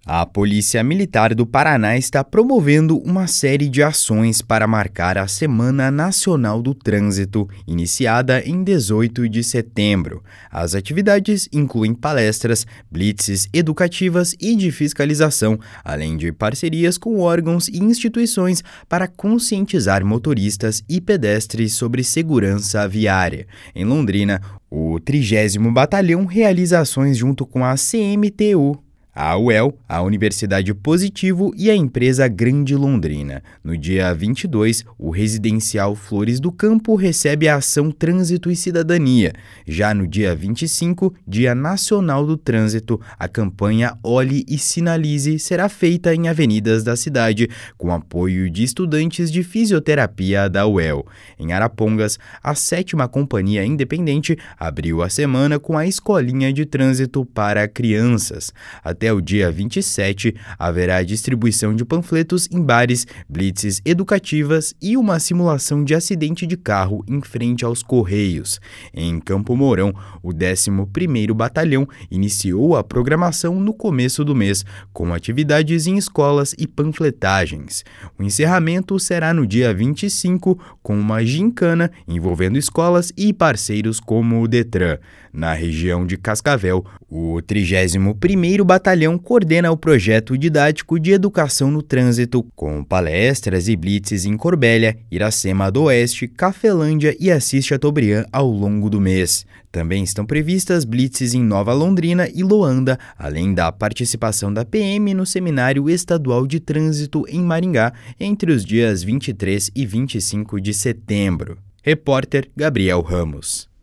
A Polícia Militar do Paraná está promovendo uma série de ações para marcar a Semana Nacional do Trânsito, iniciada em 18 de setembro. As atividades incluem palestras, blitzes educativas e de fiscalização, além de parcerias com órgãos e instituições para conscientizar motoristas e pedestres sobre segurança viária. Em Londrina, o 30º Batalhão realiza ações junto com a CMTU, a UEL, a Universidade Positivo e a empresa Grande Londrina. No dia 22, o residencial Flores do Campo recebe a ação Trânsito e Cidadania. Já no dia 25, Dia Nacional do Trânsito, a campanha Olhe e Sinalize será feita em avenidas da cidade, com apoio de estudantes de fisioterapia da UEL. Em Arapongas, a 7ª Companhia Independente abriu a semana com a Escolinha de Trânsito para crianças. Até o dia 27, haverá distribuição de panfletos em bares, blitzes educativas e uma simulação de acidente de carro em frente aos Correios. Em Campo Mourão, o 11º Batalhão iniciou a programação no começo do mês, com atividades em escolas e panfletagens. O encerramento será no dia 25, com uma gincana envolvendo escolas e parceiros como o Detran. Na região de Cascavel, o 31º Batalhão coordena o projeto didático de educação no trânsito, com palestras e blitzes em Corbélia, Iracema do Oeste, Cafelândia e Assis Chateaubriand ao longo do mês. Também estão previstas blitzes em Nova Londrina e Loanda, além da participação da PM no Seminário Estadual de Trânsito em Maringá, entre os dias 23 e 25 de setembro. Repórter Gabriel Ramos.